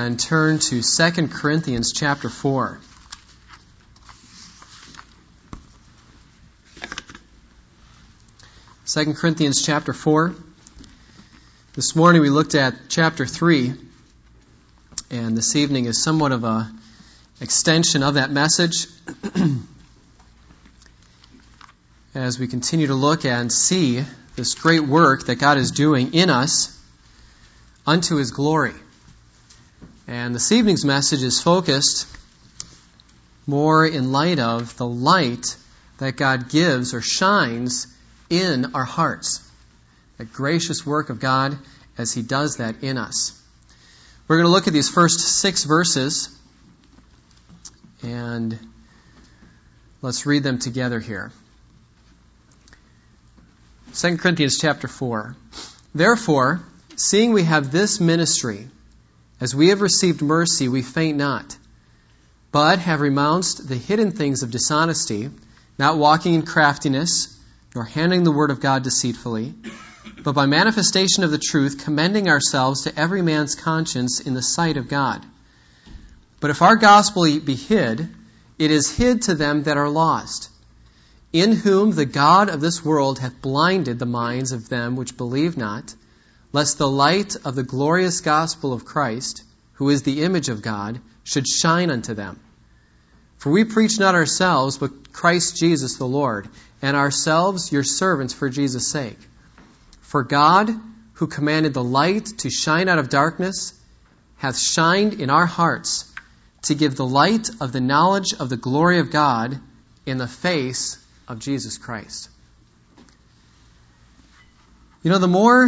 and turn to 2 Corinthians chapter 4. Second Corinthians chapter 4. This morning we looked at chapter 3, and this evening is somewhat of an extension of that message as we continue to look and see this great work that God is doing in us unto His glory. And this evening's message is focused more in light of the light that God gives or shines in our hearts. A gracious work of God as He does that in us. We're going to look at these first 6 verses, and let's read them together here. 2 Corinthians chapter 4. Therefore, seeing we have this ministry, as we have received mercy, we faint not, but have renounced the hidden things of dishonesty, not walking in craftiness, nor handling the word of God deceitfully, but by manifestation of the truth, commending ourselves to every man's conscience in the sight of God. But if our gospel be hid, it is hid to them that are lost, in whom the God of this world hath blinded the minds of them which believe not, lest the light of the glorious gospel of Christ, who is the image of God, should shine unto them. For we preach not ourselves, but Christ Jesus the Lord, and ourselves your servants for Jesus' sake. For God, who commanded the light to shine out of darkness, hath shined in our hearts, to give the light of the knowledge of the glory of God in the face of Jesus Christ. You know, the more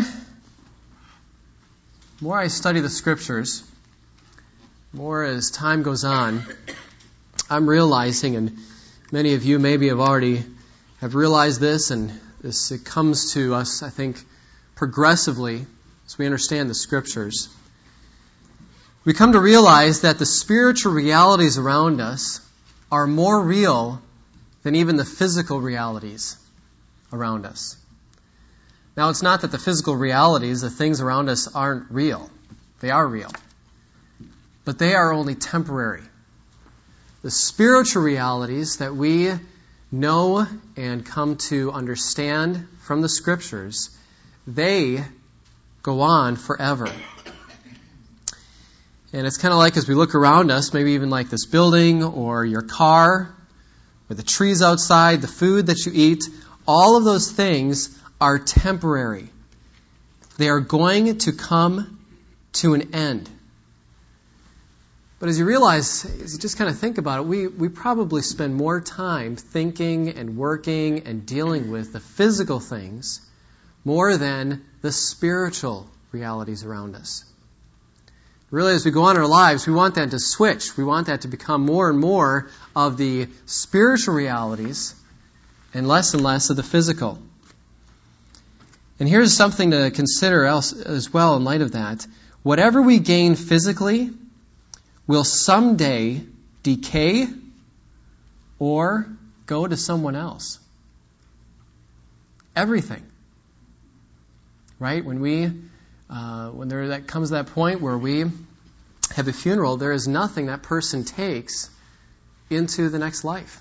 I study the Scriptures, more as time goes on, I'm realizing, and many of you maybe have realized this, and it comes to us, I think, progressively as we understand the Scriptures. We come to realize that the spiritual realities around us are more real than even the physical realities around us. Now, it's not that the physical realities, the things around us, aren't real. They are real. But they are only temporary. The spiritual realities that we know and come to understand from the Scriptures, they go on forever. And it's kind of like as we look around us, maybe even like this building or your car, or the trees outside, the food that you eat, all of those things are temporary. They are going to come to an end. But as you realize, as you just kind of think about it, we probably spend more time thinking and working and dealing with the physical things more than the spiritual realities around us. Really, as we go on in our lives, we want that to switch. We want that to become more and more of the spiritual realities and less of the physical. And here's something to consider as well in light of that. Whatever we gain physically will someday decay or go to someone else. Everything. Right? When that comes to that point where we have a funeral, there is nothing that person takes into the next life.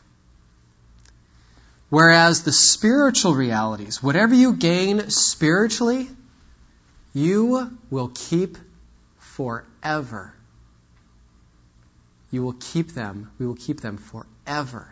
Whereas the spiritual realities, whatever you gain spiritually, you will keep forever. You will keep them. We will keep them forever.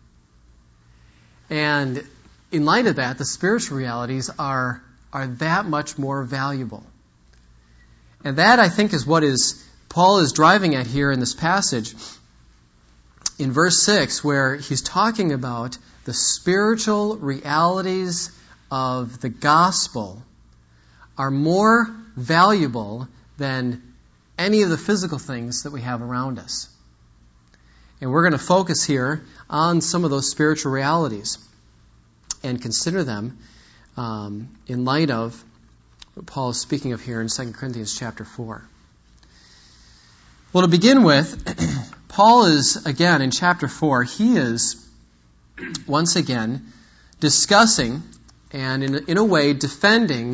And in light of that, the spiritual realities are that much more valuable. And that, I think, is what Paul is driving at here in this passage in verse 6, where he's talking about the spiritual realities of the gospel are more valuable than any of the physical things that we have around us. And we're going to focus here on some of those spiritual realities and consider them in light of what Paul is speaking of here in 2 Corinthians chapter 4. Well, to begin with, Paul is, again, in chapter 4, he is once again discussing and in a way defending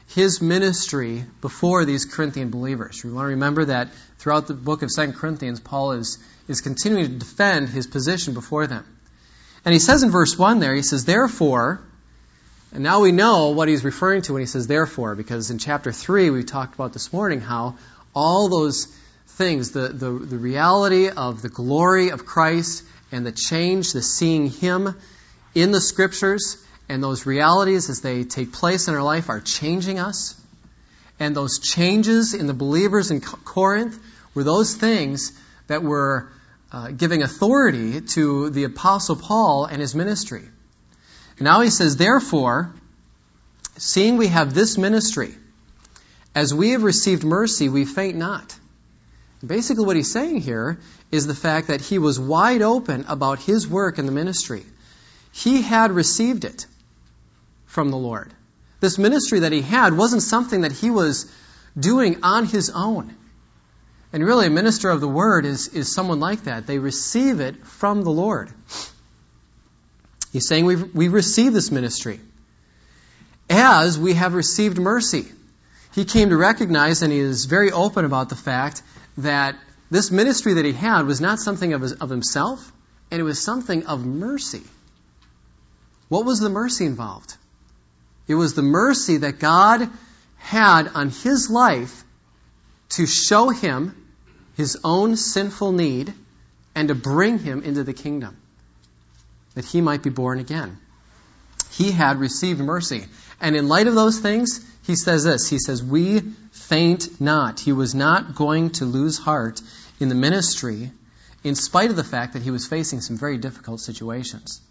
his ministry before these Corinthian believers. You want to remember that throughout the book of 2 Corinthians, Paul is continuing to defend his position before them. And he says in verse 1 there, he says, therefore, and now we know what he's referring to when he says therefore, because in chapter 3 we talked about this morning how all those things, the reality of the glory of Christ and the change, the seeing Him in the Scriptures, and those realities as they take place in our life are changing us. And those changes in the believers in Corinth were those things that were giving authority to the Apostle Paul and his ministry. And now he says, therefore, seeing we have this ministry, as we have received mercy, we faint not. Basically what he's saying here is the fact that he was wide open about his work in the ministry. He had received it from the Lord. This ministry that he had wasn't something that he was doing on his own. And really, a minister of the Word is someone like that. They receive it from the Lord. He's saying we receive this ministry as we have received mercy. He came to recognize, and he is very open about the fact that this ministry that he had was not something of himself, and it was something of mercy. What was the mercy involved? It was the mercy that God had on his life to show him his own sinful need and to bring him into the kingdom, that he might be born again. He had received mercy. And in light of those things, he says this. He says, we faint not. He was not going to lose heart in the ministry in spite of the fact that he was facing some very difficult situations.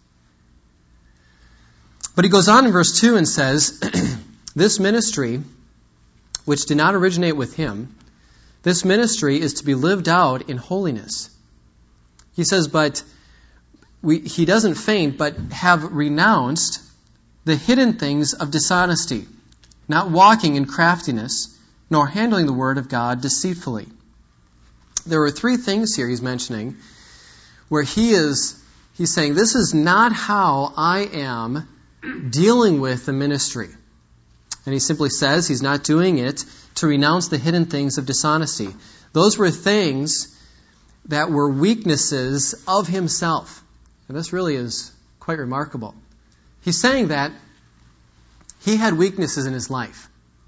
But he goes on in verse 2 and says, this ministry, which did not originate with him, this ministry is to be lived out in holiness. He says, but he doesn't faint, but have renounced the hidden things of dishonesty, not walking in craftiness, nor handling the word of God deceitfully. There are three things here he's mentioning where he's saying, this is not how I am dealing with the ministry. And he simply says he's not doing it to renounce the hidden things of dishonesty. Those were things that were weaknesses of himself. And this really is quite remarkable. He's saying that he had weaknesses in his life,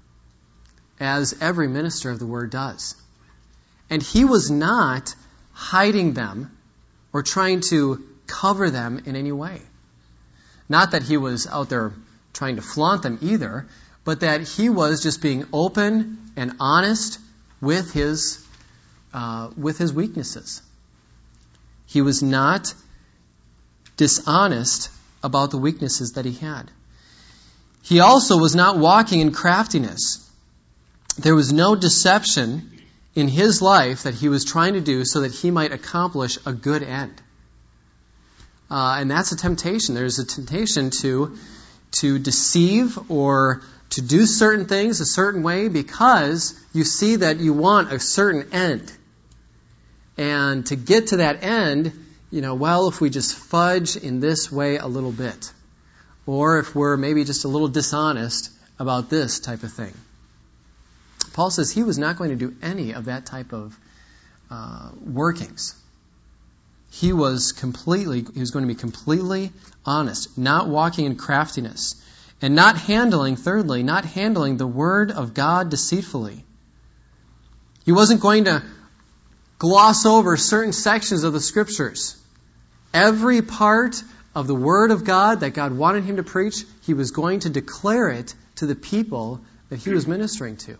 as every minister of the Word does. And he was not hiding them or trying to cover them in any way. Not that he was out there trying to flaunt them either, but that he was just being open and honest with his weaknesses. He was not dishonest about the weaknesses that he had. He also was not walking in craftiness. There was no deception in his life that he was trying to do so that he might accomplish a good end. And that's a temptation. There's a temptation to deceive or to do certain things a certain way because you see that you want a certain end. And to get to that end, if we just fudge in this way a little bit, or if we're maybe just a little dishonest about this type of thing. Paul says he was not going to do any of that type of workings. He was going to be completely honest, not walking in craftiness, and not handling the word of God deceitfully. He wasn't going to gloss over certain sections of the Scriptures. Every part of the Word of God that God wanted him to preach, he was going to declare it to the people that he was ministering to.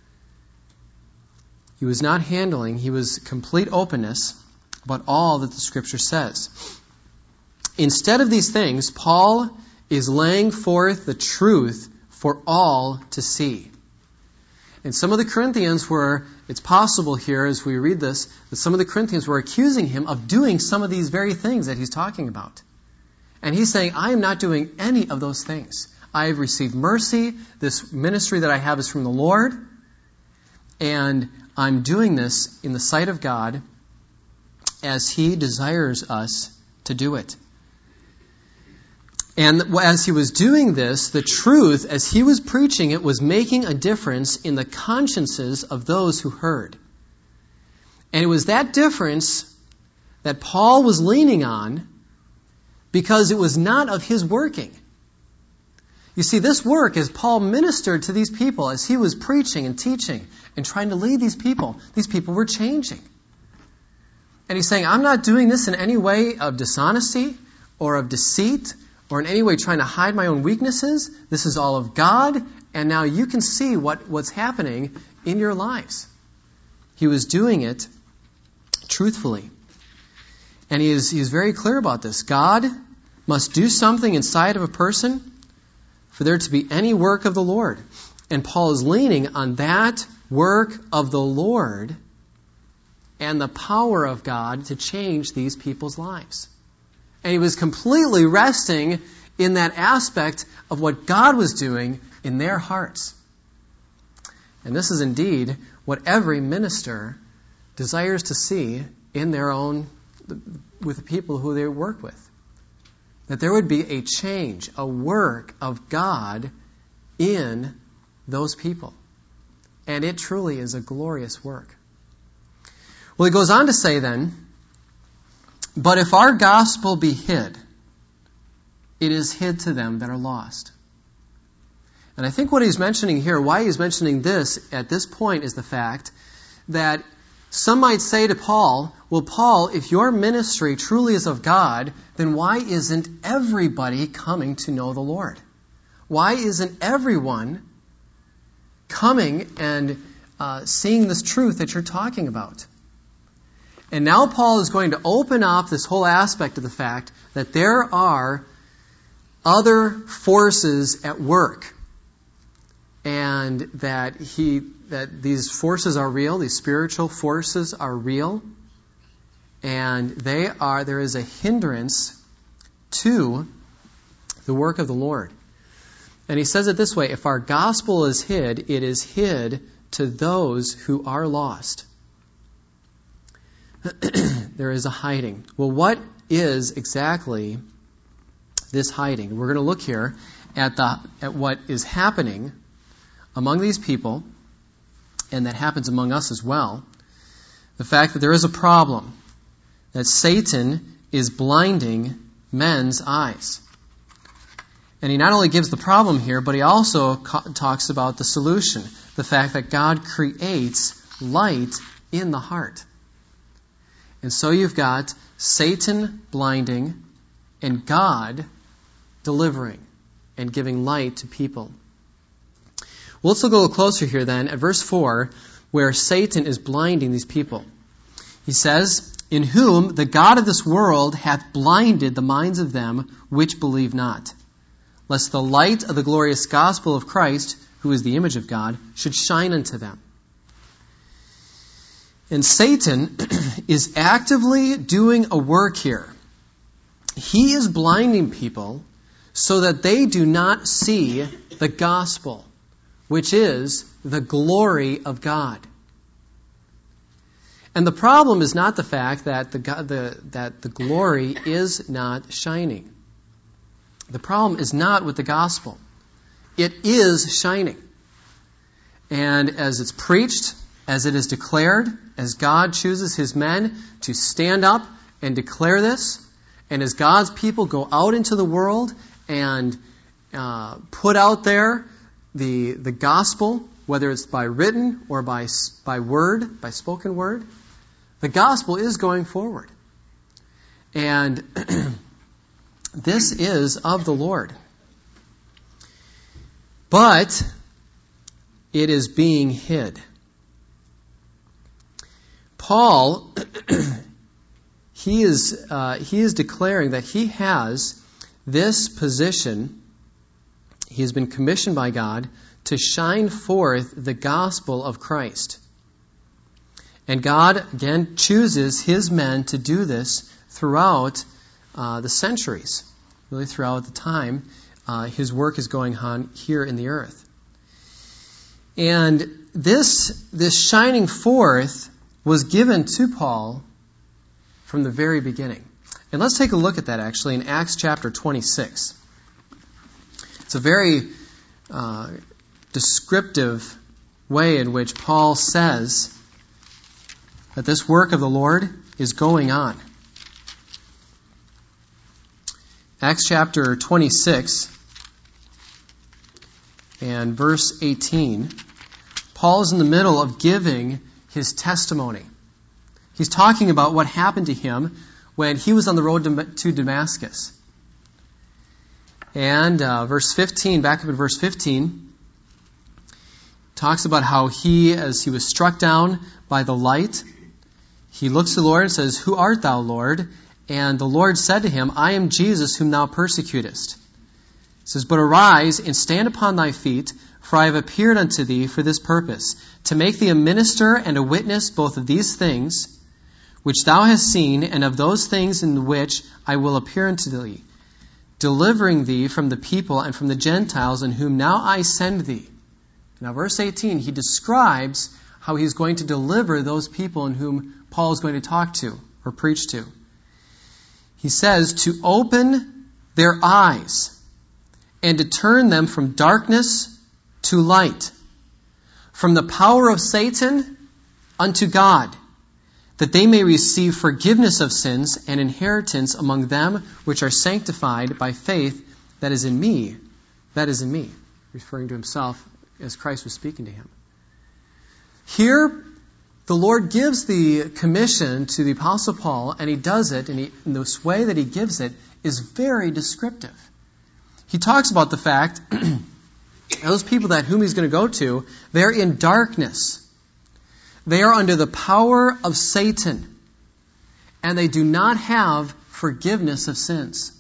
He was not handling, he was complete openness about all that the Scripture says. Instead of these things, Paul is laying forth the truth for all to see. And some of the Corinthians it's possible here as we read this, that some of the Corinthians were accusing him of doing some of these very things that he's talking about. And he's saying, I am not doing any of those things. I have received mercy. This ministry that I have is from the Lord. And I'm doing this in the sight of God as He desires us to do it. And as he was doing this, the truth, as he was preaching it, was making a difference in the consciences of those who heard. And it was that difference that Paul was leaning on, because it was not of his working. You see, this work, as Paul ministered to these people, as he was preaching and teaching and trying to lead these people were changing. And he's saying, I'm not doing this in any way of dishonesty or of deceit or in any way trying to hide my own weaknesses. This is all of God, and now you can see what's happening in your lives. He was doing it truthfully. And he is very clear about this. God must do something inside of a person for there to be any work of the Lord. And Paul is leaning on that work of the Lord and the power of God to change these people's lives. And he was completely resting in that aspect of what God was doing in their hearts. And this is indeed what every minister desires to see in their own, with the people who they work with. That there would be a change, a work of God in those people. And it truly is a glorious work. Well, he goes on to say then, but if our gospel be hid, it is hid to them that are lost. And I think what he's mentioning here, why he's mentioning this at this point, is the fact that some might say to Paul, well, Paul, if your ministry truly is of God, then why isn't everybody coming to know the Lord? Why isn't everyone coming and seeing this truth that you're talking about? And now Paul is going to open up this whole aspect of the fact that there are other forces at work, and that these forces are real, these spiritual forces are real, and there is a hindrance to the work of the Lord. And he says it this way, if our gospel is hid, it is hid to those who are lost. There is a hiding. Well, what is exactly this hiding? We're going to look here at what is happening among these people, and that happens among us as well. The fact that there is a problem, that Satan is blinding men's eyes. And he not only gives the problem here, but he also talks about the solution, the fact that God creates light in the heart. And so you've got Satan blinding and God delivering and giving light to people. Well, let's look a little closer here then at verse 4, where Satan is blinding these people. He says, in whom the God of this world hath blinded the minds of them which believe not, lest the light of the glorious gospel of Christ, who is the image of God, should shine unto them. And Satan is actively doing a work here. He is blinding people so that they do not see the gospel, which is the glory of God. And the problem is not the fact that the glory is not shining. The problem is not with the gospel. It is shining. And as it's preached, as it is declared, as God chooses His men to stand up and declare this, and as God's people go out into the world and put out there the gospel, whether it's by written or by word, by spoken word, the gospel is going forward. And this is of the Lord. But it is being hid. Paul, he is declaring that he has this position. He has been commissioned by God to shine forth the gospel of Christ. And God, again, chooses His men to do this throughout the centuries, really throughout the time His work is going on here in the earth. And this shining forth was given to Paul from the very beginning. And let's take a look at that actually in Acts chapter 26. It's a very descriptive way in which Paul says that this work of the Lord is going on. Acts chapter 26 and verse 18, Paul is in the middle of giving his testimony. He's talking about what happened to him when he was on the road to Damascus. And verse 15, back up in verse 15, talks about how he, as he was struck down by the light, he looks to the Lord and says, "Who art thou, Lord?" And the Lord said to him, "I am Jesus whom thou persecutest." He says, "But arise and stand upon thy feet, for I have appeared unto thee for this purpose, to make thee a minister and a witness both of these things which thou hast seen, and of those things in which I will appear unto thee, delivering thee from the people and from the Gentiles, in whom now I send thee." Now, verse 18, he describes how he's going to deliver those people in whom Paul is going to talk to or preach to. He says, "To open their eyes and to turn them from darkness to light, from the power of Satan unto God, that they may receive forgiveness of sins and inheritance among them which are sanctified by faith that is in me." That is in me, referring to himself as Christ was speaking to him. Here, the Lord gives the commission to the Apostle Paul, and he does it, and in this way that he gives it is very descriptive. He talks about the fact those people that whom he's going to go to, they're in darkness. They are under the power of Satan, and they do not have forgiveness of sins.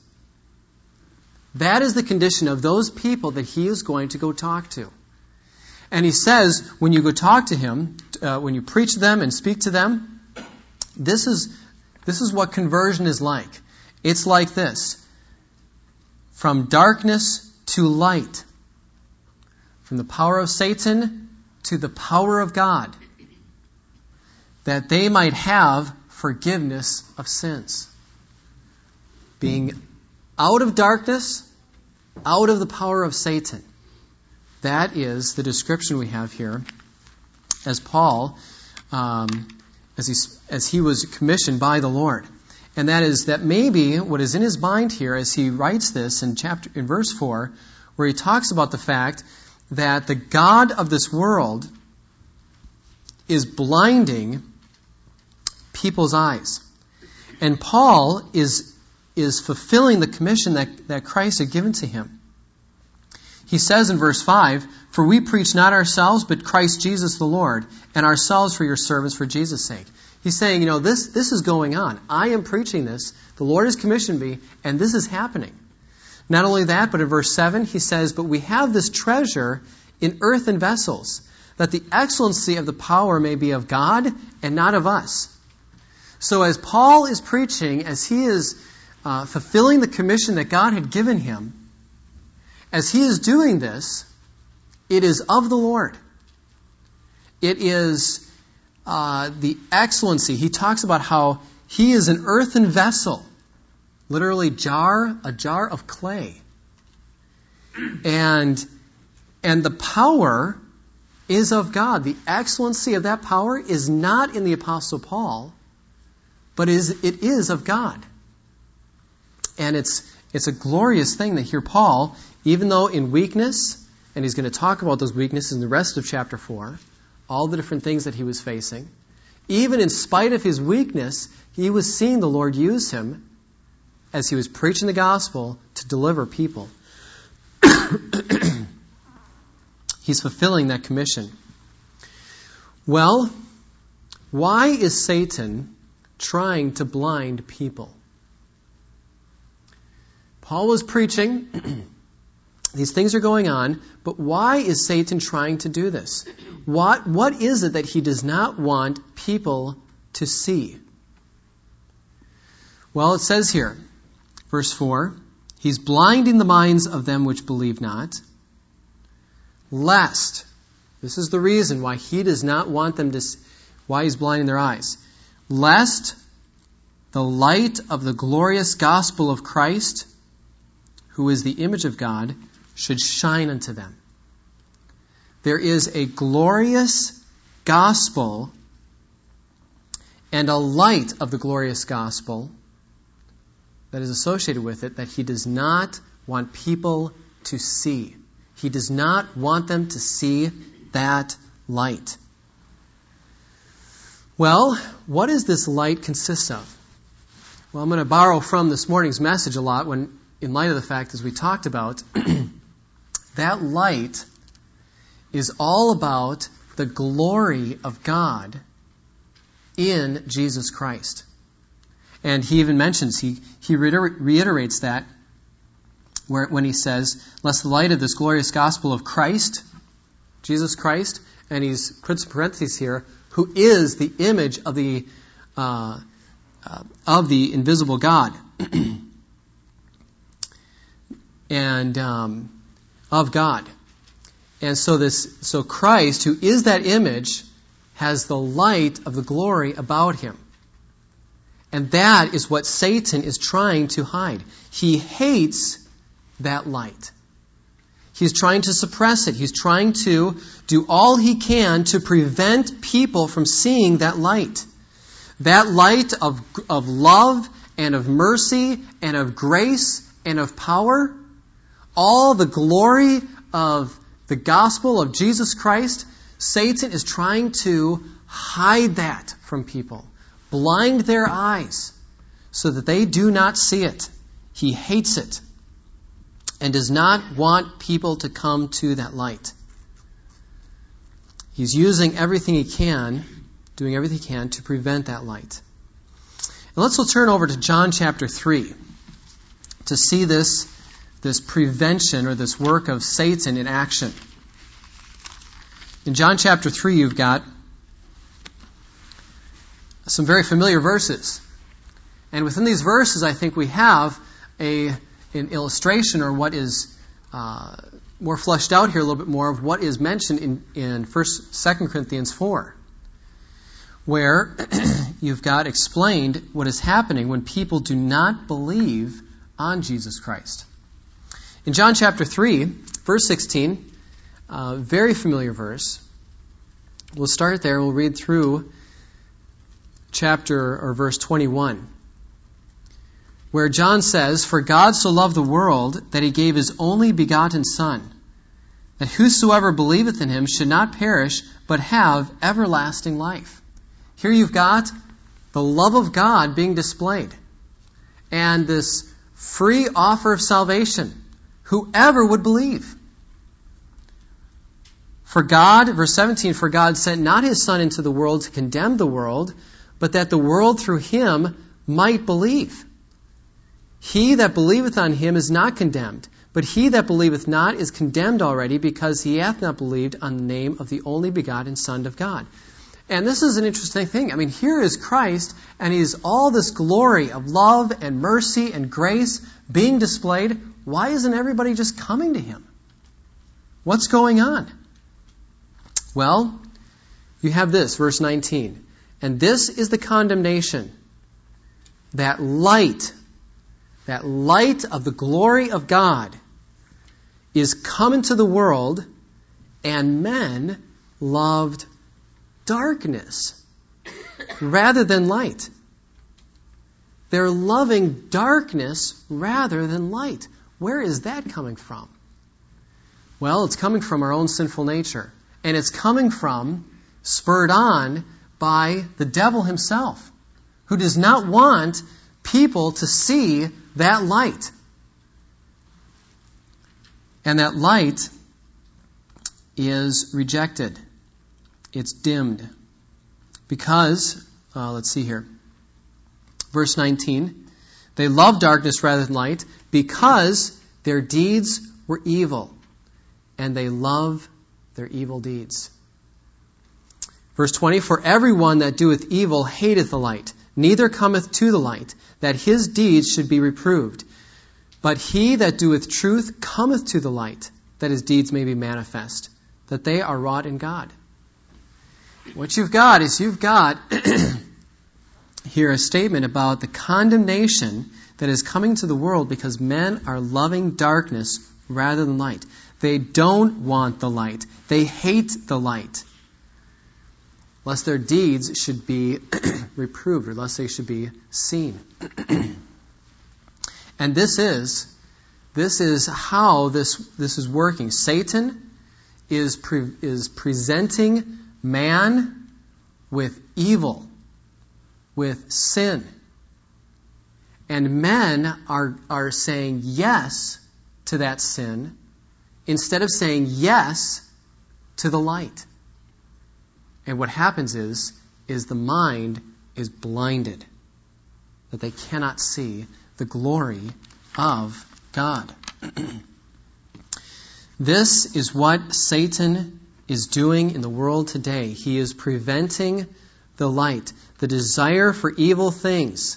That is the condition of those people that he is going to go talk to. And he says, when you go talk to him, when you preach to them and speak to them, this is what conversion is like. It's like this: from darkness to light, from the power of Satan to the power of God, that they might have forgiveness of sins. Being out of darkness, out of the power of Satan. That is the description we have here as Paul, as he was commissioned by the Lord. And that is that maybe what is in his mind here as he writes this in verse 4, where he talks about the fact that the God of this world is blinding people's eyes. And Paul is fulfilling the commission that Christ had given to him. He says in verse 5, "For we preach not ourselves, but Christ Jesus the Lord, and ourselves for your service for Jesus' sake." He's saying, this is going on. I am preaching this. The Lord has commissioned me, and this is happening. Not only that, but in verse 7, he says, "But we have this treasure in earthen vessels, that the excellency of the power may be of God and not of us." So as Paul is preaching, as he is fulfilling the commission that God had given him, as he is doing this, it is of the Lord. It is the excellency. He talks about how he is an earthen vessel, literally a jar of clay. And the power is of God. The excellency of that power is not in the Apostle Paul, but it is of God. And it's a glorious thing that here Paul, even though in weakness, and he's going to talk about those weaknesses in the rest of chapter 4, all the different things that he was facing, even in spite of his weakness, he was seeing the Lord use him as he was preaching the gospel to deliver people. He's fulfilling that commission. Well, why is Satan trying to blind people? Paul was preaching. These things are going on, but why is Satan trying to do this? What is it that he does not want people to see? Well, it says here, verse 4, "He's blinding the minds of them which believe not, lest," this is the reason why he does not want them to, why he's blinding their eyes, "lest the light of the glorious gospel of Christ, who is the image of God, should shine unto them. There is a glorious gospel and a light of the glorious gospel that is associated with it that he does not want people to see. He does not want them to see that light. Well, what does this light consist of? Well, I'm going to borrow from this morning's message a lot when, in light of the fact, as we talked about, that light is all about the glory of God in Jesus Christ. And he even mentions, he reiterates that when he says, lest the light of this glorious gospel of Christ, Jesus Christ, and he's puts parentheses here, who is the image of the invisible God and of God. And so Christ, who is that image, has the light of the glory about him. And that is what Satan is trying to hide. He hates that light. He's trying to suppress it. He's trying to do all he can to prevent people from seeing that light. That light of love and of mercy and of grace and of power. All the glory of the gospel of Jesus Christ. Satan is trying to hide that from people. Blind their eyes so that they do not see it. He hates it and does not want people to come to that light. He's using everything he can, doing everything he can to prevent that light. And let's turn over to John chapter 3 to see this prevention or this work of Satan in action. In John chapter 3, you've got some very familiar verses. And within these verses, I think we have an illustration, or what is more fleshed out here a little bit more, of what is mentioned in 2 Corinthians 4, where you've got explained what is happening when people do not believe on Jesus Christ. In John chapter 3, verse 16, very familiar verse. We'll start there. We'll read through chapter or verse 21, where John says, "For God so loved the world that he gave his only begotten Son, that whosoever believeth in him should not perish, but have everlasting life." Here you've got the love of God being displayed, and this free offer of salvation. Whoever would believe. For God, verse 17, "For God sent not his Son into the world to condemn the world, but that the world through him might believe. He that believeth on him is not condemned, but he that believeth not is condemned already, because he hath not believed on the name of the only begotten Son of God." And this is an interesting thing. I mean, here is Christ, and he's all this glory of love and mercy and grace being displayed. Why isn't everybody just coming to him? What's going on? Well, you have this, verse 19. "And this is the condemnation, that light of the glory of God is come into the world, and men loved darkness rather than light." They're loving darkness rather than light. Where is that coming from? Well, it's coming from our own sinful nature. And it's coming from, spurred on by the devil himself, who does not want people to see that light. And that light is rejected. It's dimmed. Because, let's see here. Verse 19, "They love darkness rather than light, because their deeds were evil, and they love their evil deeds." Verse 20, "For everyone that doeth evil hateth the light, neither cometh to the light, that his deeds should be reproved. But he that doeth truth cometh to the light, that his deeds may be manifest, that they are wrought in God." What you've got is here a statement about the condemnation that is coming to the world because men are loving darkness rather than light. They don't want the light. They hate the light, lest their deeds should be reproved, or lest they should be seen. And this is how this is working. Satan is presenting man with evil, with sin. And men are saying yes to that sin instead of saying yes to the light. And what happens is the mind is blinded, that they cannot see the glory of God. This is what Satan is doing in the world today. He is preventing the light, the desire for evil things.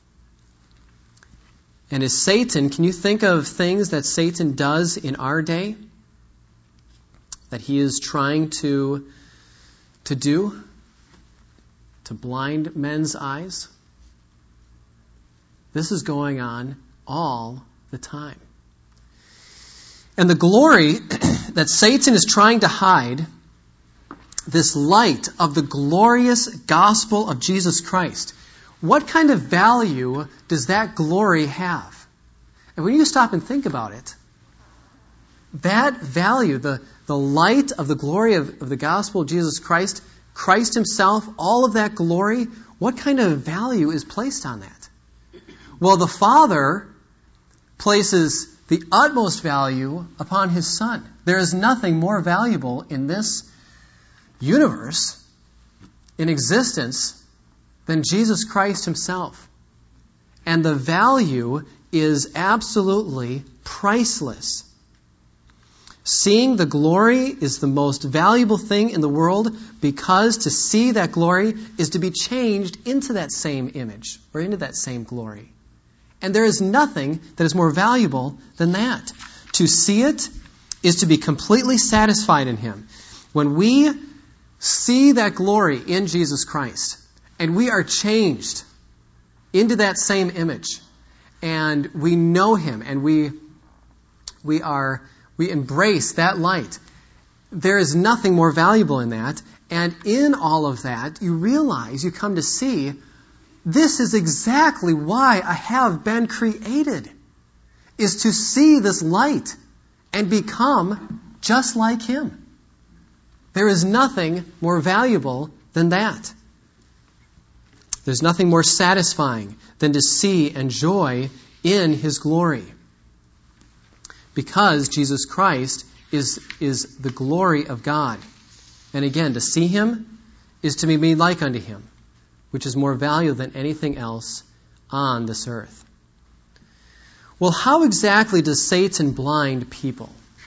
And as Satan, can you think of things that Satan does in our day that he is trying to do? To blind men's eyes? This is going on all the time. And the glory that Satan is trying to hide, this light of the glorious gospel of Jesus Christ, what kind of value does that glory have? And when you stop and think about it, that value, the light of the glory of the gospel of Jesus Christ, Christ himself, all of that glory, what kind of value is placed on that? Well, the Father places the utmost value upon his Son. There is nothing more valuable in this universe, in existence, than Jesus Christ himself. And the value is absolutely priceless. Seeing the glory is the most valuable thing in the world, because to see that glory is to be changed into that same image or into that same glory. And there is nothing that is more valuable than that. To see it is to be completely satisfied in him. When we see that glory in Jesus Christ, and we are changed into that same image, and we know him, and we embrace that light, there is nothing more valuable in that. And in all of that, you realize, you come to see, this is exactly why I have been created, is to see this light and become just like him. There is nothing more valuable than that. There's nothing more satisfying than to see and joy in his glory. Because Jesus Christ is the glory of God. And again, to see him is to be made like unto him, which is more valuable than anything else on this earth. Well, how exactly does Satan blind people?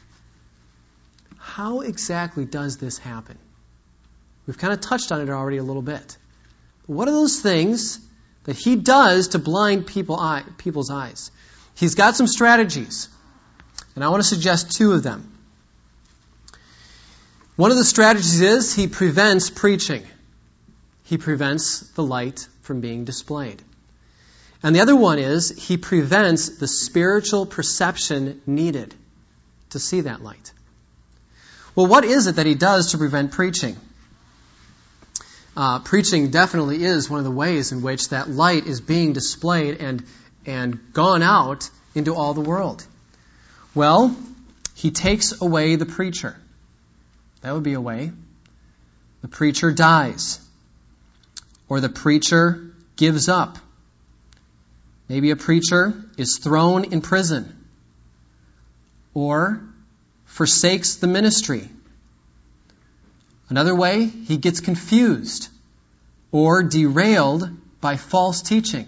How exactly does this happen? We've kind of touched on it already a little bit. What are those things that he does to blind people's eyes? He's got some strategies, and I want to suggest two of them. One of the strategies is he prevents preaching. He prevents the light from being displayed. And the other one is he prevents the spiritual perception needed to see that light. Well, what is it that he does to prevent preaching? Preaching definitely is one of the ways in which that light is being displayed and gone out into all the world. Well, he takes away the preacher. That would be a way. The preacher dies. Or the preacher gives up. Maybe a preacher is thrown in prison. Or forsakes the ministry. Another way, he gets confused or derailed by false teaching.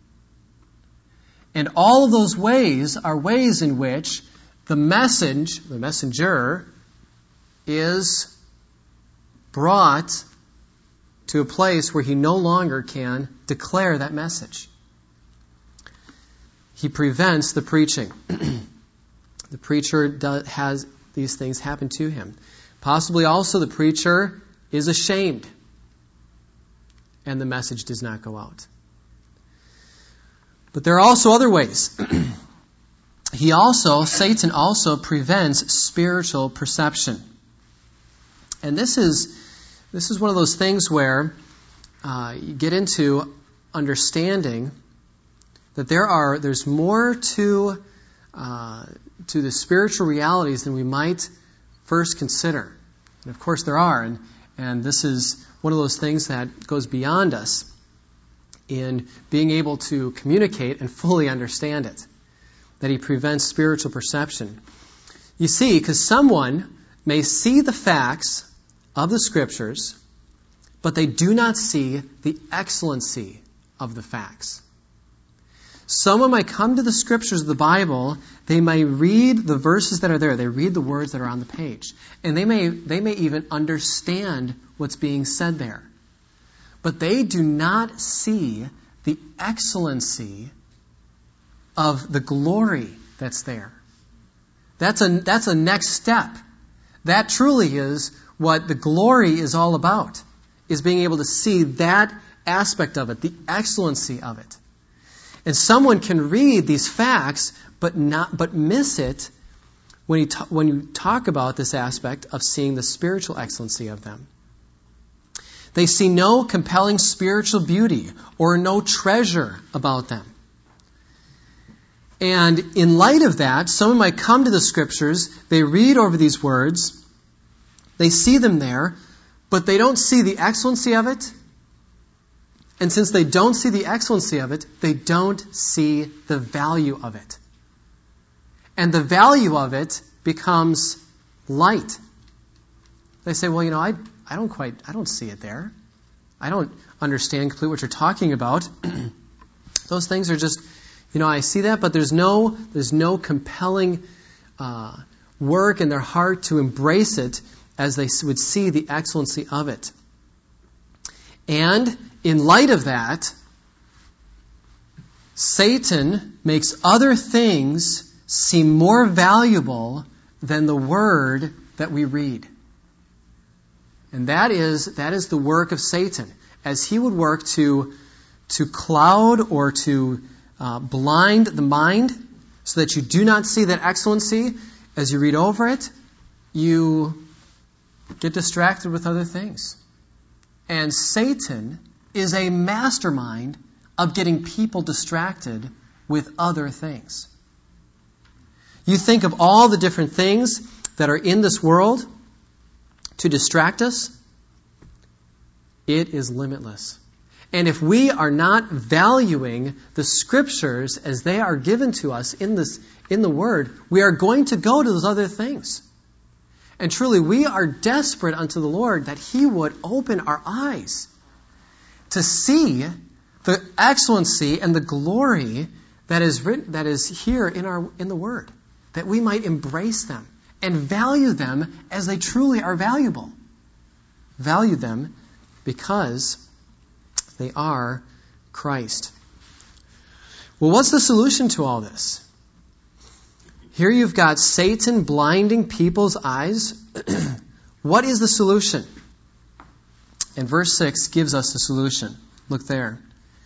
And all of those ways are ways in which the messenger, is brought to a place where he no longer can declare that message. He prevents the preaching. The preacher has these things happen to him. Possibly also the preacher is ashamed and the message does not go out. But there are also other ways. Satan also prevents spiritual perception. And this is one of those things where you get into understanding that there's more to the spiritual realities than we might first consider. And of course there are, and this is one of those things that goes beyond us in being able to communicate and fully understand it, that he prevents spiritual perception. You see, because someone may see the facts of the Scriptures, but they do not see the excellency of the facts. Someone might come to the Scriptures of the Bible, they may read the verses that are there, they read the words that are on the page, and they may even understand what's being said there. But they do not see the excellency of the glory that's there. That's a next step. That truly is what the glory is all about, is being able to see that aspect of it, the excellency of it. And someone can read these facts but miss it when you talk about this aspect of seeing the spiritual excellency of them. They see no compelling spiritual beauty or no treasure about them. And in light of that, someone might come to the Scriptures, they read over these words, they see them there, but they don't see the excellency of it. And since they don't see the excellency of it, they don't see the value of it. And the value of it becomes light. They say, well, I don't see it there. I don't understand completely what you're talking about. Those things are just, I see that, but there's no compelling work in their heart to embrace it as they would see the excellency of it. And in light of that, Satan makes other things seem more valuable than the Word that we read. And that is the work of Satan, as he would work to cloud or to blind the mind so that you do not see that excellency. As you read over it, you get distracted with other things. And Satan is a mastermind of getting people distracted with other things. You think of all the different things that are in this world to distract us, it is limitless. And if we are not valuing the Scriptures as they are given to us in the Word, we are going to go to those other things. And truly, we are desperate unto the Lord that He would open our eyes to see the excellency and the glory that is here in the Word, that we might embrace them and value them as they truly are valuable. Value them because they are Christ. Well, what's the solution to all this? Here you've got Satan blinding people's eyes. What is the solution? And verse 6 gives us the solution. Look there.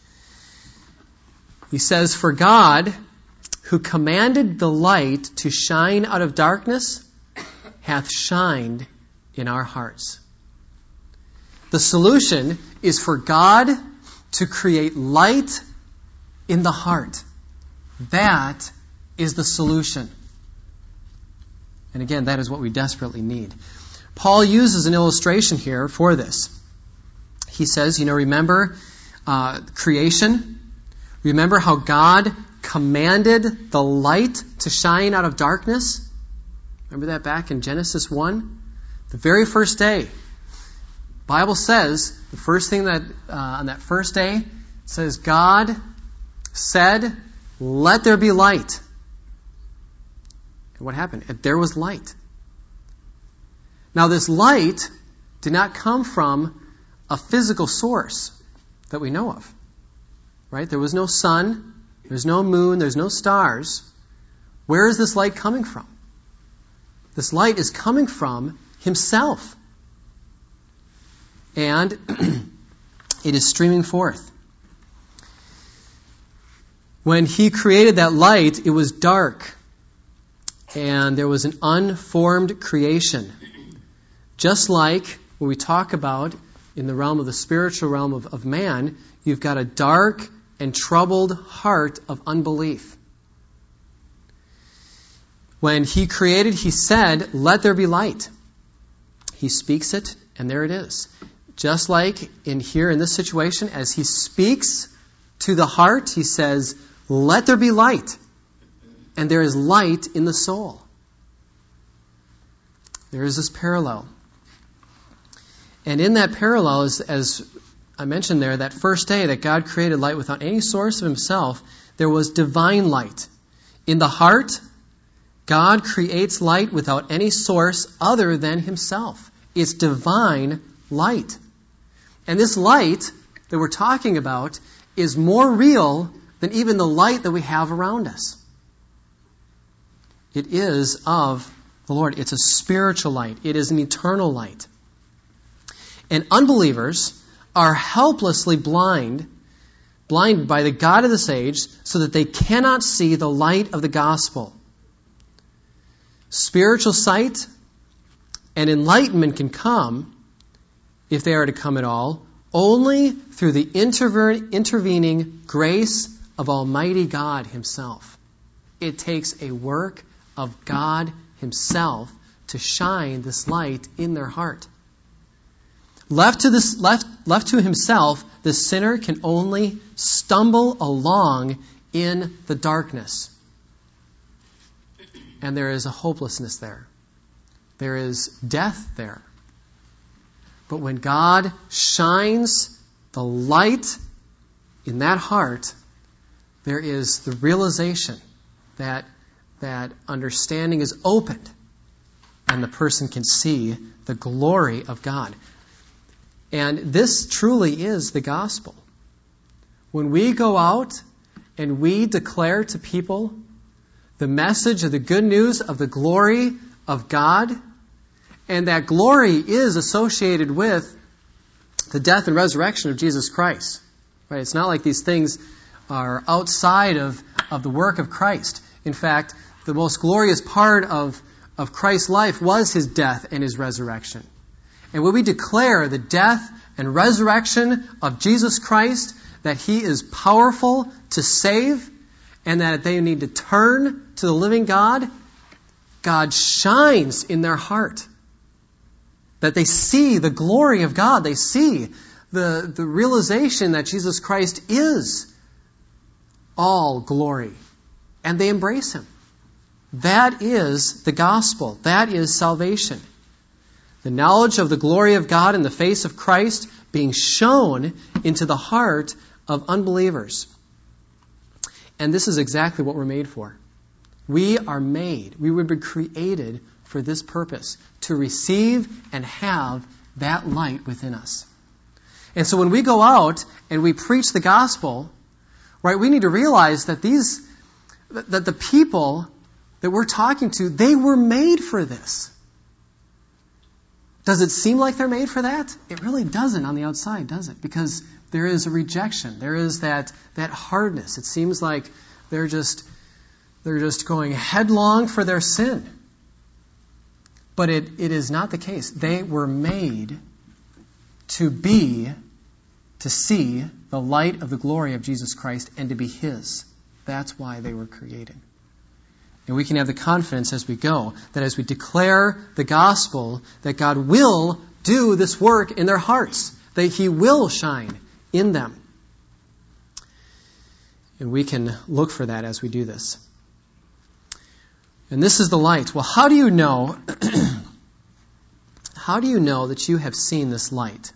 He says, "For God, who commanded the light to shine out of darkness, hath shined in our hearts." The solution is for God to create light in the heart. That is the solution. And again, that is what we desperately need. Paul uses an illustration here for this. He says, remember creation? Remember how God commanded the light to shine out of darkness? Remember that back in Genesis 1? The very first day. The Bible says, the first thing that on that first day, it says, God said, "Let there be light." And what happened? There was light. Now this light did not come from a physical source that we know of. Right? There was no sun, there's no moon, there's no stars. Where is this light coming from? This light is coming from Himself. And it is streaming forth. When He created that light, it was dark. and there was an unformed creation. Just like when we talk about in the realm of the spiritual realm of man, you've got a dark and troubled heart of unbelief. When He created, He said, "Let there be light." He speaks it, and there it is. Just like in this situation, as He speaks to the heart, He says, "Let there be light." And there is light in the soul. There is this parallel. And in that parallel, as I mentioned there, that first day that God created light without any source of Himself, there was divine light. In the heart, God creates light without any source other than Himself. It's divine light. And this light that we're talking about is more real than even the light that we have around us. It is of the Lord. It's a spiritual light. It is an eternal light. And unbelievers are helplessly blinded by the God of this age so that they cannot see the light of the gospel. Spiritual sight and enlightenment can come, if they are to come at all, only through the intervening grace of Almighty God Himself. It takes a work of God Himself to shine this light in their heart. Left to himself, the sinner can only stumble along in the darkness. And there is a hopelessness there. There is death there. But when God shines the light in that heart, there is the realization that understanding is opened and the person can see the glory of God. And this truly is the gospel. When we go out and we declare to people the message of the good news of the glory of God, and that glory is associated with the death and resurrection of Jesus Christ. Right? It's not like these things are outside of the work of Christ. In fact, the most glorious part of Christ's life was His death and His resurrection. And when we declare the death and resurrection of Jesus Christ, that He is powerful to save, and that they need to turn to the living God, God shines in their heart. That they see the glory of God. They see the realization that Jesus Christ is all glory. And they embrace Him. That is the gospel. That is salvation. The knowledge of the glory of God in the face of Christ being shown into the heart of unbelievers. And this is exactly what we're made for. We are made, we were created for this purpose, to receive and have that light within us. And so when we go out and we preach the gospel, right, we need to realize that that the people that we're talking to, they were made for this. Does it seem like they're made for that? It really doesn't on the outside, does it? Because there is a rejection. There is that hardness. It seems like they're just going headlong for their sin. But it is not the case. They were made to see the light of the glory of Jesus Christ and to be His. That's why they were created. And we can have the confidence as we go, that as we declare the gospel, that God will do this work in their hearts, that He will shine in them. And we can look for that as we do this. And this is the light. Well, how do you know that you have seen this light?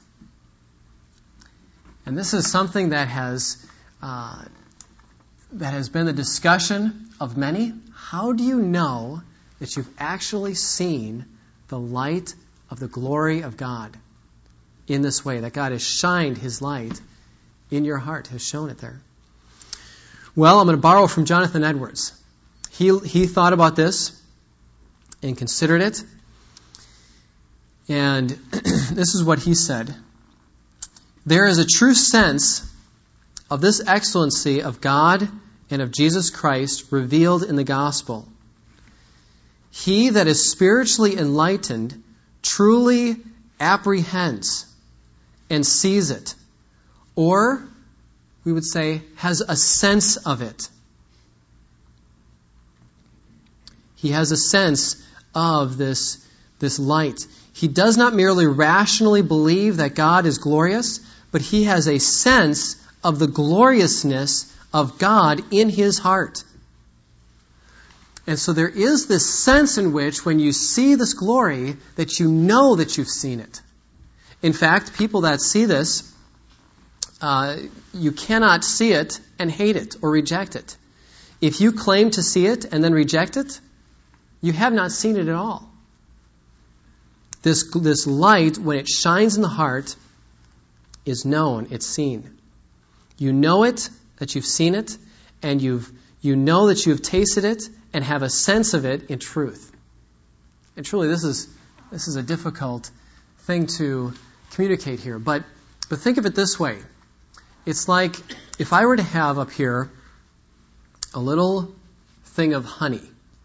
And this is something that has been the discussion of many. How do you know that you've actually seen the light of the glory of God in this way, that God has shined His light in your heart, has shown it there? Well, I'm going to borrow from Jonathan Edwards. He thought about this and considered it. And this is what he said. There is a true sense of this excellency of God and of Jesus Christ revealed in the gospel. He that is spiritually enlightened truly apprehends and sees it, or we would say has a sense of it. He has a sense of this light. He does not merely rationally believe that God is glorious, but he has a sense of the gloriousness of God in his heart. And so there is this sense in which when you see this glory, that you know that you've seen it. In fact, people that see this, you cannot see it and hate it or reject it. If you claim to see it and then reject it, you have not seen it at all. This light, when it shines in the heart, is known, it's seen. You know it, that you've seen it, and you know that you've tasted it and have a sense of it in truth. And truly, this is a difficult thing to communicate here. But think of it this way. It's like if I were to have up here a little thing of honey.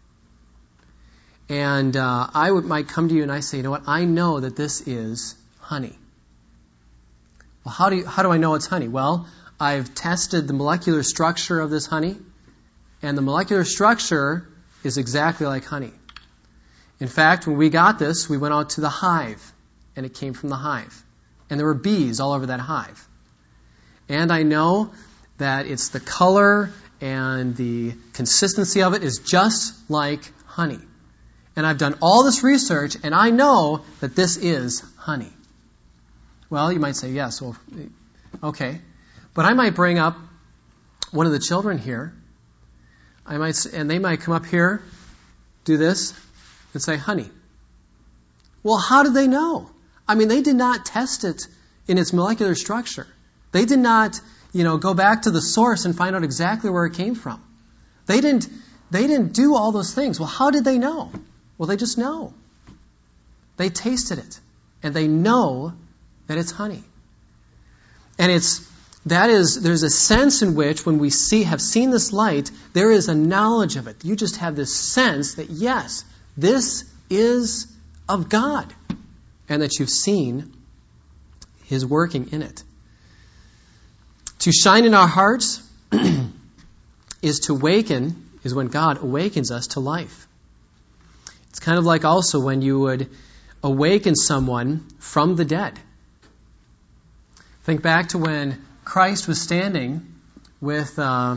And I might come to you and I say, you know what, I know that this is honey. Well, how do I know it's honey? Well, I've tested the molecular structure of this honey, and the molecular structure is exactly like honey. In fact, when we got this, we went out to the hive, and it came from the hive. And there were bees all over that hive. And I know that it's the color and the consistency of it is just like honey. And I've done all this research, and I know that this is honey. Well, you might say, yes, well, okay. But I might bring up one of the children here, and they might come up here, do this, and say, honey. Well, how did they know? I mean, they did not test it in its molecular structure. They did not, go back to the source and find out exactly where it came from. They didn't do all those things. Well, how did they know? Well, they just know. They tasted it, and they know that it's honey. And there's a sense in which when we have seen this light, there is a knowledge of it. You just have this sense that, yes, this is of God, and that you've seen his working in it. To shine in our hearts is when God awakens us to life. It's kind of like also when you would awaken someone from the dead. Think back to when Christ was standing with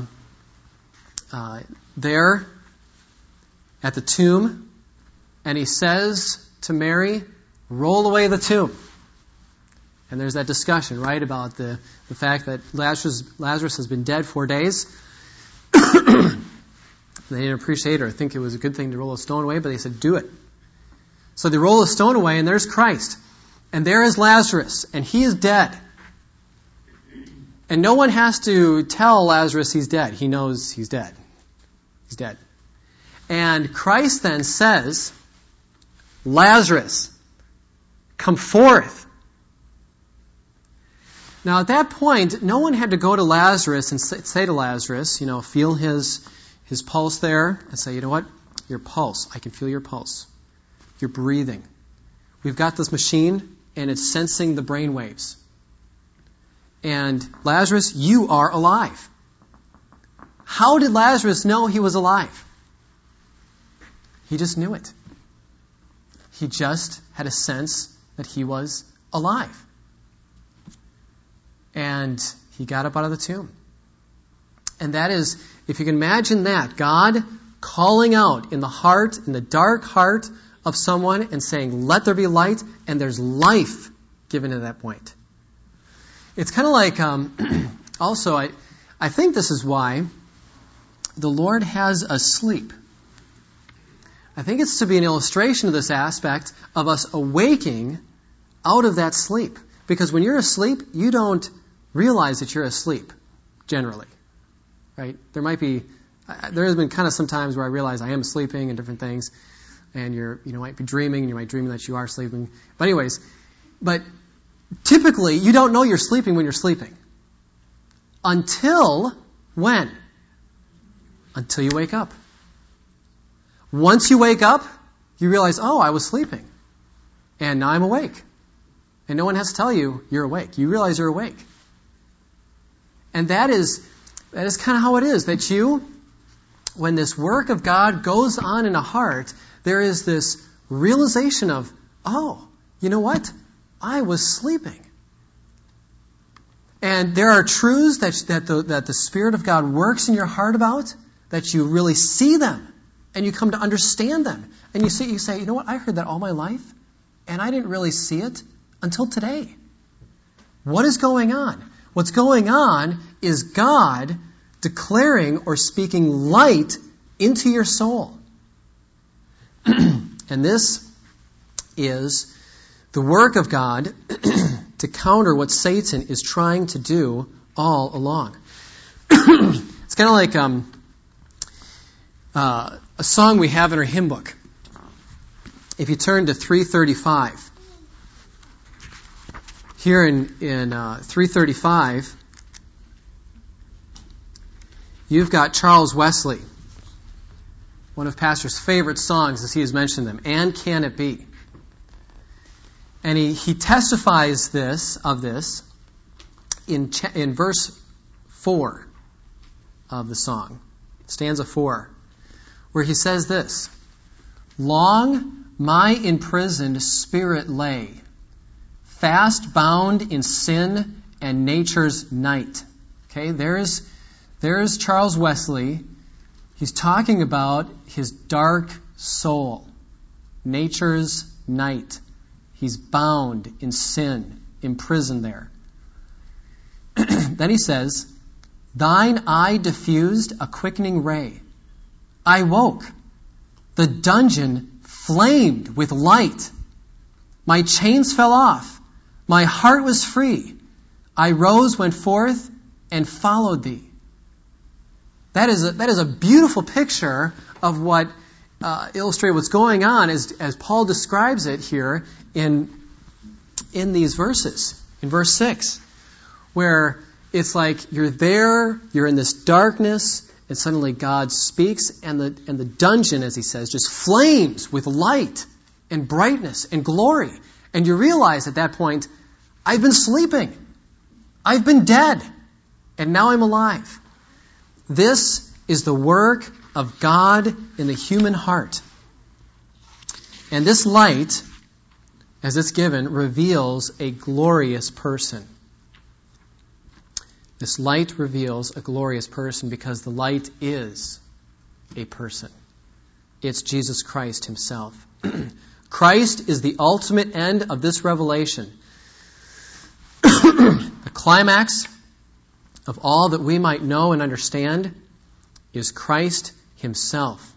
there at the tomb, and he says to Mary, roll away the tomb. And there's that discussion, right, about the fact that Lazarus has been dead 4 days. They didn't appreciate or think it was a good thing to roll a stone away, but they said, do it. So they roll a stone away, and there's Christ. And there is Lazarus, and he is dead. And no one has to tell Lazarus he's dead. He knows he's dead. He's dead. And Christ then says, Lazarus, come forth. Now at that point, no one had to go to Lazarus and say to Lazarus, feel his pulse there, and say, you know what? Your pulse. I can feel your pulse. You're breathing. We've got this machine, and it's sensing the brain waves. And Lazarus, you are alive. How did Lazarus know he was alive? He just knew it. He just had a sense that he was alive. And he got up out of the tomb. And that is, if you can imagine that, God calling out in the dark heart of someone and saying, let there be light, and there's life given at that point. It's kind of like, also, I think this is why the Lord has us sleep. I think it's to be an illustration of this aspect of us awaking out of that sleep. Because when you're asleep, you don't realize that you're asleep, generally. Right? There has been kind of some times where I realize I am sleeping and different things, and you might be dreaming, and you might dream that you are sleeping. But typically, you don't know you're sleeping when you're sleeping. Until when? Until you wake up. Once you wake up, You realize, oh, I was sleeping, and now I'm awake. And no one has to tell you you're awake. You realize you're awake. And that is kind of how it is, that when this work of God goes on in a heart, there is this realization of, oh, you know what? I was sleeping. And there are truths that the Spirit of God works in your heart about, that you really see them, and you come to understand them. And you say, you know what? I heard that all my life, and I didn't really see it until today. What is going on? What's going on is God declaring or speaking light into your soul. And this is the work of God to counter what Satan is trying to do all along. It's kind of like a song we have in our hymn book. If you turn to 335, here in 335, you've got Charles Wesley, one of Pastor's favorite songs as he has mentioned them, And Can It Be? And he testifies of this in verse 4 of the song, stanza 4, where he says this, Long my imprisoned spirit lay, fast bound in sin and nature's night. Okay, there's Charles Wesley. He's talking about his dark soul, nature's night. He's bound in sin, imprisoned there. Then he says, Thine eye diffused a quickening ray. I woke. The dungeon flamed with light. My chains fell off. My heart was free. I rose, went forth, and followed thee. That is a beautiful picture of what illustrates what's going on as Paul describes it here in these verses. In verse 6, where it's like you're there, you're in this darkness, and suddenly God speaks, and the dungeon, as he says, just flames with light and brightness and glory. And you realize at that point, I've been sleeping. I've been dead. And now I'm alive. This is the work of God in the human heart. And this light, as it's given, reveals a glorious person. This light reveals a glorious person because the light is a person. It's Jesus Christ himself. Christ is the ultimate end of this revelation. The climax of all that we might know and understand is Christ himself.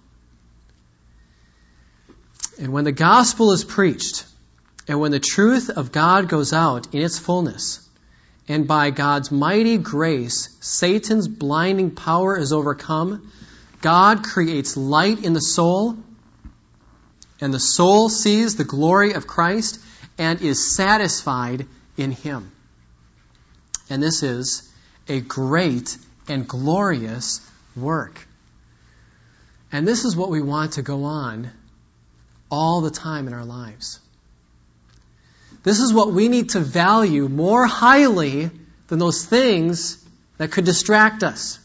And when the gospel is preached, and when the truth of God goes out in its fullness, and by God's mighty grace, Satan's blinding power is overcome, God creates light in the soul, and the soul sees the glory of Christ and is satisfied in him. And this is a great and glorious work. And this is what we want to go on all the time in our lives. This is what we need to value more highly than those things that could distract us.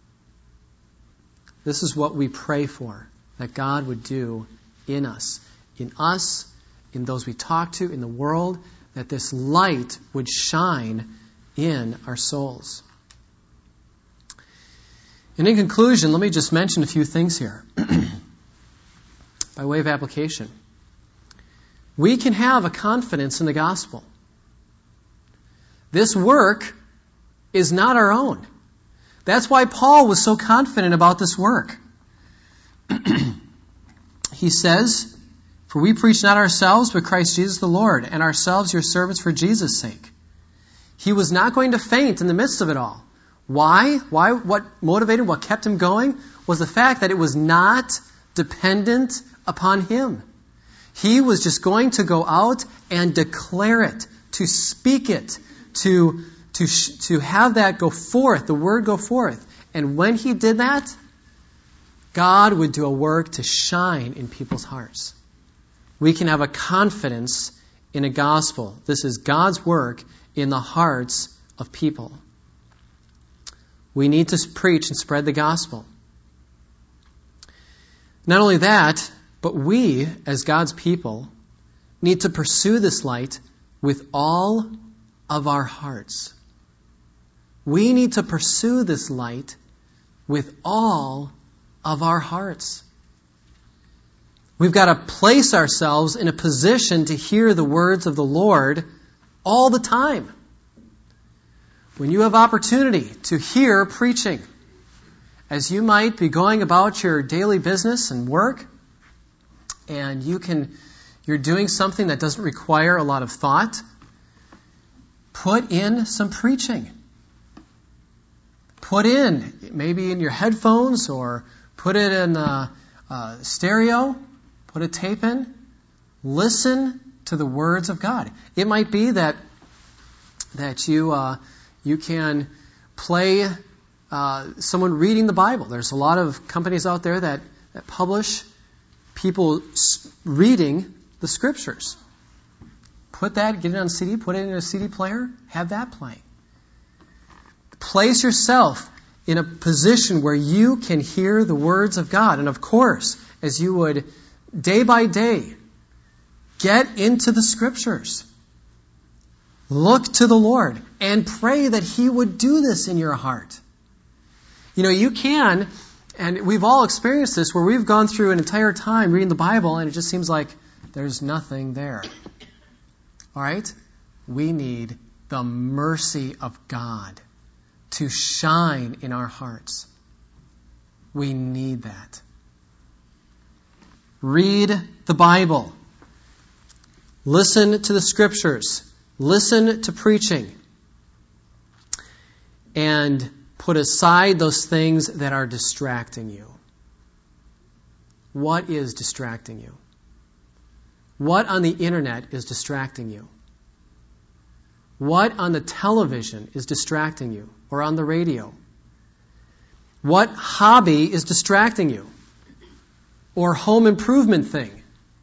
This is what we pray for, that God would do in us, in those we talk to, in the world, that this light would shine in our souls. And in conclusion, let me just mention a few things here by way of application. We can have a confidence in the gospel. This work is not our own. That's why Paul was so confident about this work. He says, For we preach not ourselves, but Christ Jesus the Lord, and ourselves your servants for Jesus' sake. He was not going to faint in the midst of it all. Why? What motivated, what kept him going was the fact that it was not dependent upon him. He was just going to go out and declare it, to speak it, to have that go forth, the word go forth. And when he did that, God would do a work to shine in people's hearts. we can have a confidence in a gospel. This is God's work in the hearts of people. We need to preach and spread the gospel. Not only that, but we, as God's people, need to pursue this light with all of our hearts. We need to pursue this light with all of our hearts. We've got to place ourselves in a position to hear the words of the Lord all the time. When you have opportunity to hear preaching, as you might be going about your daily business and work, and you're doing something that doesn't require a lot of thought, put in some preaching. Put in, maybe in your headphones, or put it in stereo, put a tape in. Listen to the words of God. It might be that you can play someone reading the Bible. There's a lot of companies out there that publish people reading the Scriptures. Put that, get it on CD, put it in a CD player, have that playing. Place yourself in a position where you can hear the words of God. And of course, as you would day by day get into the Scriptures, look to the Lord and pray that He would do this in your heart. You know, you can, and we've all experienced this, where we've gone through an entire time reading the Bible and it just seems like there's nothing there. All right? We need the mercy of God to shine in our hearts. We need that. Read the Bible. Listen to the Scriptures. Listen to preaching. And put aside those things that are distracting you. What is distracting you? What on the internet is distracting you? What on the television is distracting you? Or on the radio? What hobby is distracting you? Or home improvement thing?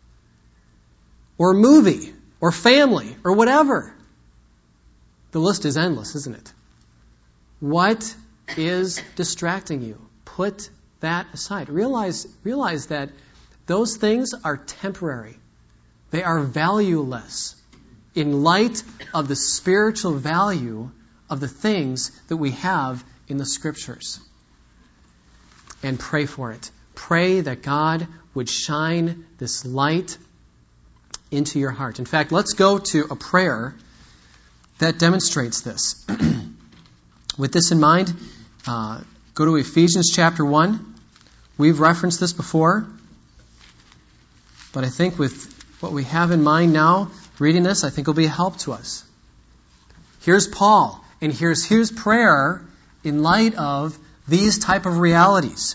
Or movie? Or family? Or whatever? The list is endless, isn't it? What is distracting you? Put that aside. Realize that those things are temporary. They are valueless in light of the spiritual value of the things that we have in the Scriptures. And pray for it. Pray that God would shine this light into your heart. In fact, let's go to a prayer that demonstrates this. With this in mind, go to Ephesians chapter 1. We've referenced this before, but I think with what we have in mind now, reading this, I think will be a help to us. Here's Paul, and here's his prayer in light of these type of realities.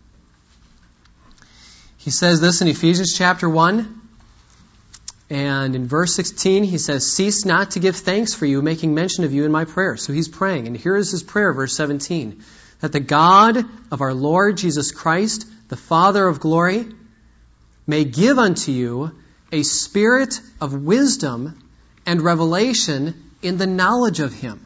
He says this in Ephesians chapter 1, and in verse 16 he says, "Cease not to give thanks for you, making mention of you in my prayer." So he's praying, and here is his prayer, verse 17, "That the God of our Lord Jesus Christ, the Father of glory, may give unto you a spirit of wisdom and revelation in the knowledge of Him."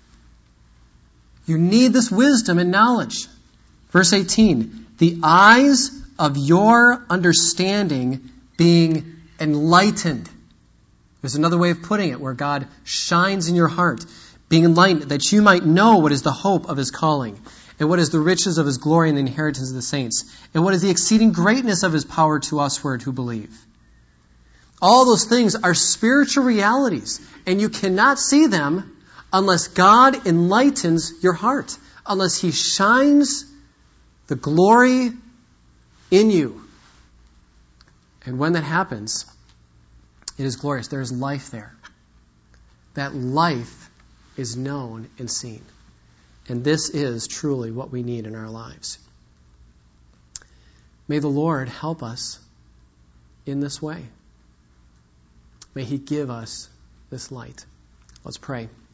You need this wisdom and knowledge. Verse 18, "The eyes of your understanding being enlightened." There's another way of putting it, where God shines in your heart, being enlightened, that you might know what is the hope of His calling, and what is the riches of His glory and the inheritance of the saints, and what is the exceeding greatness of His power to usward who believe. All those things are spiritual realities, and you cannot see them unless God enlightens your heart, unless He shines the glory in you. And when that happens, it is glorious. There is life there. That life is known and seen. And this is truly what we need in our lives. May the Lord help us in this way. May He give us this light. Let's pray.